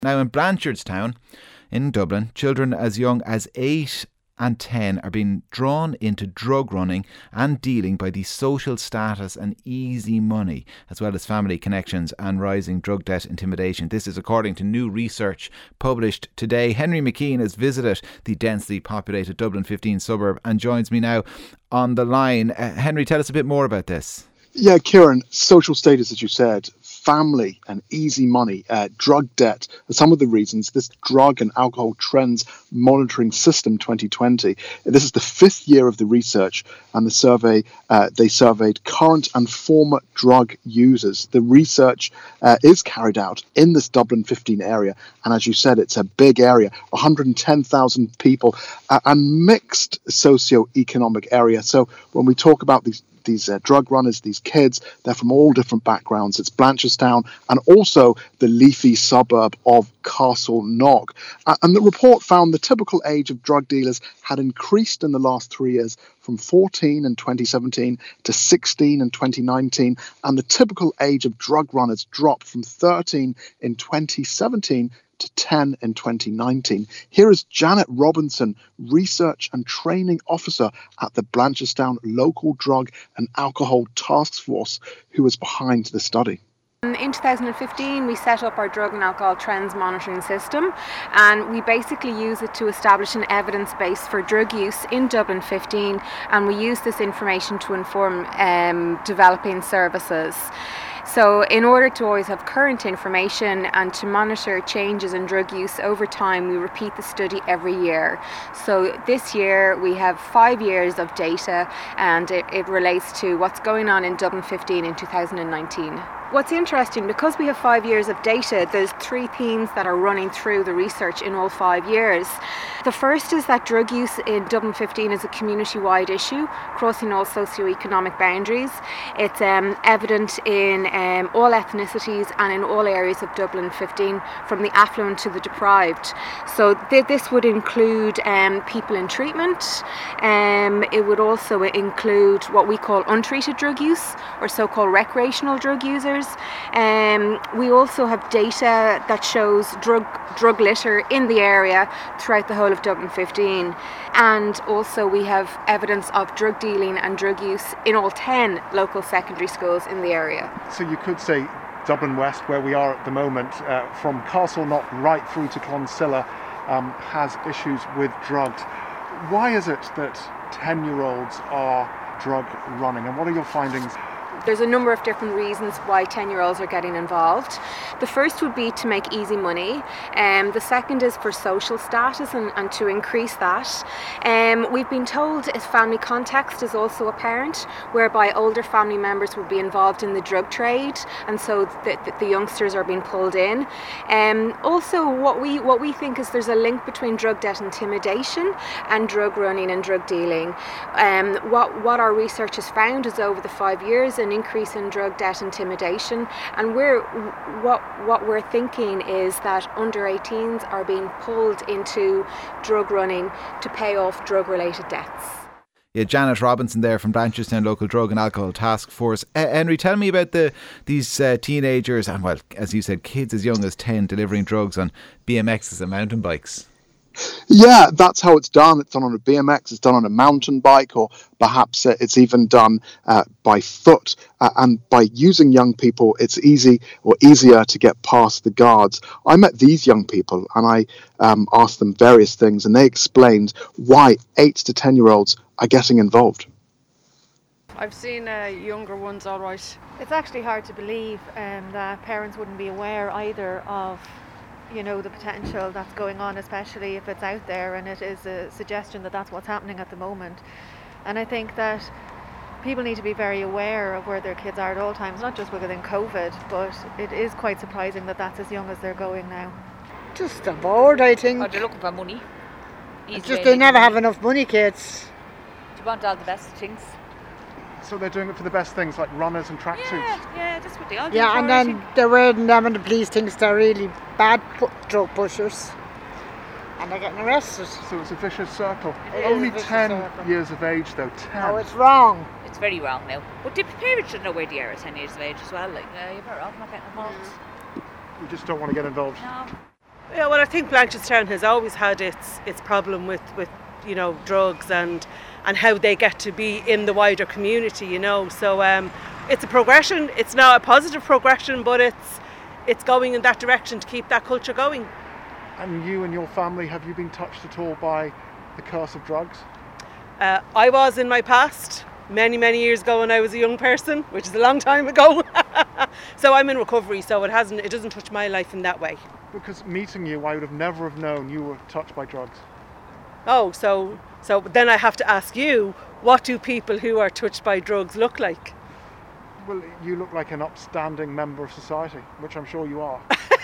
Now in Blanchardstown in Dublin, children as young as 8 and 10 are being drawn into drug running and dealing by the social status and easy money, as well as family connections and rising drug debt intimidation. This is according to new research published today. Henry McKean has visited the densely populated Dublin 15 suburb and joins me now on the line. Henry, tell us a bit more about this. Yeah, Kieran, social status, as you said, family and easy money, drug debt are some of the reasons this drug and alcohol trends monitoring system 2020. This is the 5th year of the research, and the survey, they surveyed current and former drug users. The research is carried out in this Dublin 15 area, and as you said, it's a big area, 110,000 people, and mixed socio-economic area. So when we talk about these drug runners, these kids, they're from all different backgrounds. It's Blanchardstown and also the leafy suburb of Castleknock. And the report found the typical age of drug dealers had increased in the last 3 years from 14 in 2017 to 16 in 2019. And the typical age of drug runners dropped from 13 in 2017 to 10 in 2019. Here is Janet Robinson, Research and Training Officer at the Blanchardstown Local Drug and Alcohol Task Force, who was behind the study. In 2015 we set up our drug and alcohol trends monitoring system, and we basically use it to establish an evidence base for drug use in Dublin 15, and we use this information to inform developing services. So in order to always have current information and to monitor changes in drug use over time, we repeat the study every year. So this year we have 5 years of data, and it relates to what's going on in Dublin 15 in 2019. What's interesting, because we have 5 years of data, there's 3 themes that are running through the research in all 5 years. The first is that drug use in Dublin 15 is a community-wide issue, crossing all socio-economic boundaries. It's evident in all ethnicities and in all areas of Dublin 15, from the affluent to the deprived. So this would include people in treatment. It would also include what we call untreated drug use, or so-called recreational drug users. We also have data that shows drug litter in the area throughout the whole of Dublin 15, and also we have evidence of drug dealing and drug use in all 10 local secondary schools in the area. So you could say Dublin West, where we are at the moment, from Castleknock right through to Clonsilla, has issues with drugs. Why is it that 10-year-olds are drug running, and what are your findings? There's a number of different reasons why 10-year-olds are getting involved. The first would be to make easy money. The second is for social status and to increase that. We've been told family context is also apparent, whereby older family members would be involved in the drug trade, and so the youngsters are being pulled in. Also, what we think is there's a link between drug debt intimidation and drug running and drug dealing. What our research has found is over the 5 years an increase in drug debt intimidation, and what we're thinking is that under 18s are being pulled into drug running to pay off drug related debts. Yeah, Janet Robinson there from Blanchardstown Local Drug and Alcohol Task Force. Henry, tell me about these teenagers and, well, as you said, kids as young as 10 delivering drugs on BMXs and mountain bikes. Yeah, that's how it's done. It's done on a BMX, it's done on a mountain bike, or perhaps it's even done by foot. And by using young people, it's easier to get past the guards. I met these young people and I asked them various things, and they explained why 8 to 10-year-olds are getting involved. I've seen younger ones, all right. It's actually hard to believe that parents wouldn't be aware either of the potential that's going on, especially if it's out there and it is a suggestion that that's what's happening at the moment. And I think that people need to be very aware of where their kids are at all times, not just within COVID, but it is quite surprising that that's as young as they're going now. Just a bored, I think. Or they're looking for money. It's just they never have enough money, kids. Do you want all the best things? So they're doing it for the best things, like runners and tracksuits? Yeah, that's what they all do. Yeah, and then they're wearing them and the police thinks they're really bad drug pushers. And they're getting arrested. So it's a vicious circle. Only 10 years of age though, 10. No, it's wrong. It's very wrong now. But the parents should know where they are at 10 years of age as well. Like, you're better off not getting involved. You just don't want to get involved. No. Yeah, well, I think Blanchardstown has always had its problem with drugs and how they get to be in the wider community, So it's a progression. It's not a positive progression, but it's going in that direction to keep that culture going. And you and your family, have you been touched at all by the curse of drugs? I was in my past, many, many years ago when I was a young person, which is a long time ago. So I'm in recovery, so it doesn't touch my life in that way. Because meeting you, I would have never have known you were touched by drugs. Oh, so then I have to ask you, what do people who are touched by drugs look like? Well, you look like an upstanding member of society, which I'm sure you are.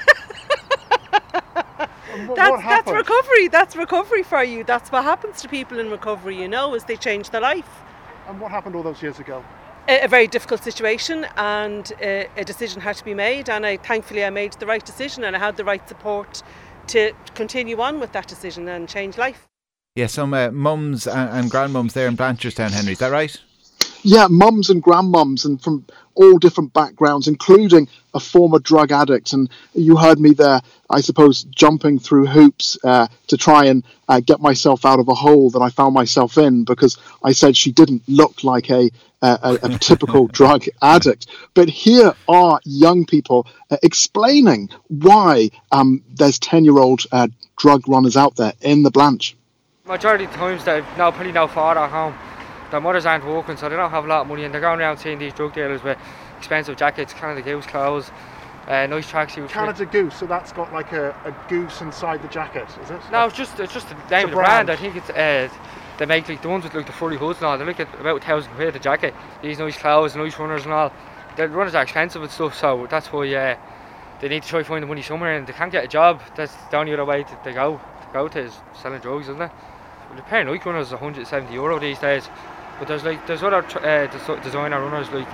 That's recovery. That's recovery for you. That's what happens to people in recovery, is they change their life. And what happened all those years ago? A very difficult situation, and a decision had to be made, and thankfully I made the right decision, and I had the right support to continue on with that decision and change life. Yeah, some mums and grandmums there in Blanchardstown, Henry, is that right? Yeah, mums and grandmums, and from all different backgrounds, including a former drug addict. And you heard me there, I suppose, jumping through hoops to try and get myself out of a hole that I found myself in, because I said she didn't look like a typical drug addict. But here are young people explaining why there's 10-year-old drug runners out there in the Blanch. Majority of the times they've probably no father at home. Their mothers aren't working, so they don't have a lot of money, and they're going around seeing these drug dealers with expensive jackets, Canada Goose clothes, nice tracksuits. Canada Goose, so that's got like a goose inside the jacket, is it? No, it's just the name of the brand. I think it's they make like the ones with like the furry hoods and all. They're like about £1,000 the jacket. These nice clothes, nice runners and all. The runners are expensive and stuff, so that's why they need to try to find the money somewhere, and they can't get a job. That's the only other way they go to is selling drugs, isn't it? Well, the pair of Nike runners is €170 these days. But there's other designer runners like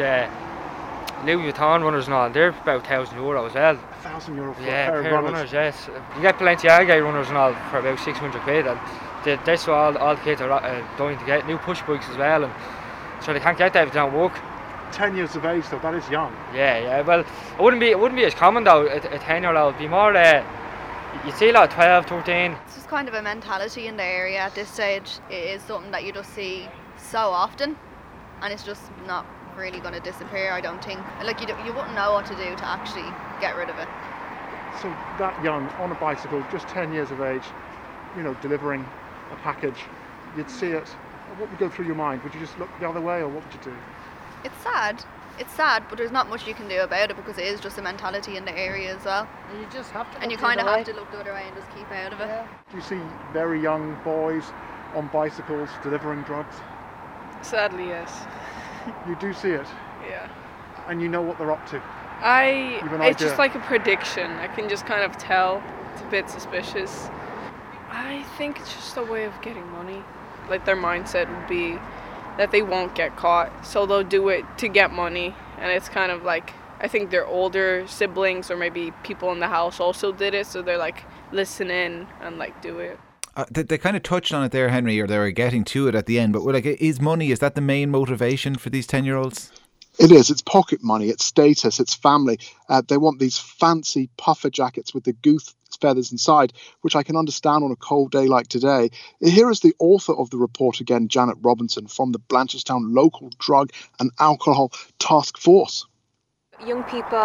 Louis Vuitton runners and all, and they're about €1,000 as well. €1,000 for a pair of runners, yes. You get Balenciaga runners and all for about £600, and that's what all the kids are dying to get. New push bikes as well, and so they can't get that if they don't work. 10 years of age though, that is young. Yeah. Well, it wouldn't be as common though. A 10-year-old would be more. You'd see a lot of 12, 13. It's just kind of a mentality in the area at this stage. It is something that you just see so often, and it's just not really going to disappear, I don't think. Like you wouldn't know what to do to actually get rid of it. So that young, on a bicycle, just 10 years of age, delivering a package, you'd see it. What would go through your mind? Would you just look the other way, or what would you do? It's sad, but there's not much you can do about it, because it is just a mentality in the area as well. And you just have to. And you kind of have to look the other way and just keep out of it. Yeah. Do you see very young boys on bicycles delivering drugs? Sadly, yes. You do see it? Yeah. And you know what they're up to? It's just like a prediction. I can just kind of tell. It's a bit suspicious. I think it's just a way of getting money. Like their mindset would be that they won't get caught, so they'll do it to get money. And it's kind of like, I think their older siblings or maybe people in the house also did it, so they're like, listen in and like do it. They kind of touched on it there, Henry, or they were getting to it at the end, but is money, is that the main motivation for these 10-year-olds? It is. It's pocket money, it's status, it's family. They want these fancy puffer jackets with the goose feathers inside, which I can understand on a cold day like today. Here is the author of the report again, Janet Robinson, from the Blanchardstown Local Drug and Alcohol Task Force. Young people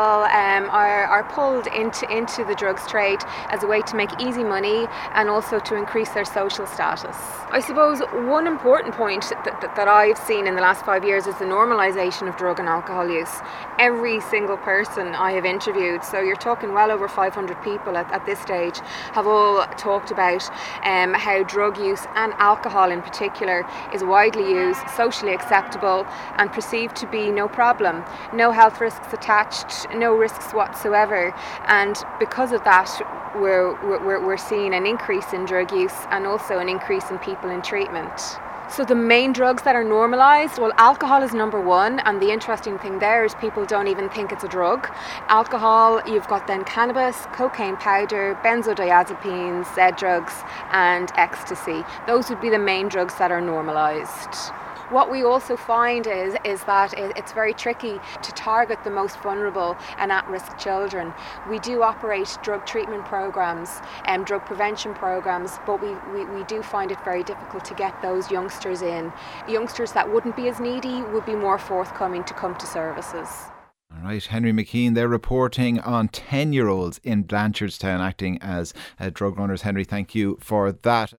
are pulled into the drugs trade as a way to make easy money and also to increase their social status. I suppose one important point that I've seen in the last 5 years is the normalisation of drug and alcohol use. Every single person I have interviewed, so you're talking well over 500 people at this stage, have all talked about how drug use and alcohol in particular is widely used, socially acceptable and perceived to be no problem. No health risks attached, no risks whatsoever, and because of that we're seeing an increase in drug use and also an increase in people in treatment. So the main drugs that are normalised, well, alcohol is number one, and the interesting thing there is people don't even think it's a drug. Alcohol, you've got then cannabis, cocaine powder, benzodiazepines, Z drugs and ecstasy. Those would be the main drugs that are normalised. What we also find is that it's very tricky to target the most vulnerable and at-risk children. We do operate drug treatment programs and drug prevention programs, but we do find it very difficult to get those youngsters in. Youngsters that wouldn't be as needy would be more forthcoming to come to services. All right, Henry McKean there reporting on 10-year-olds in Blanchardstown acting as drug runners. Henry, thank you for that.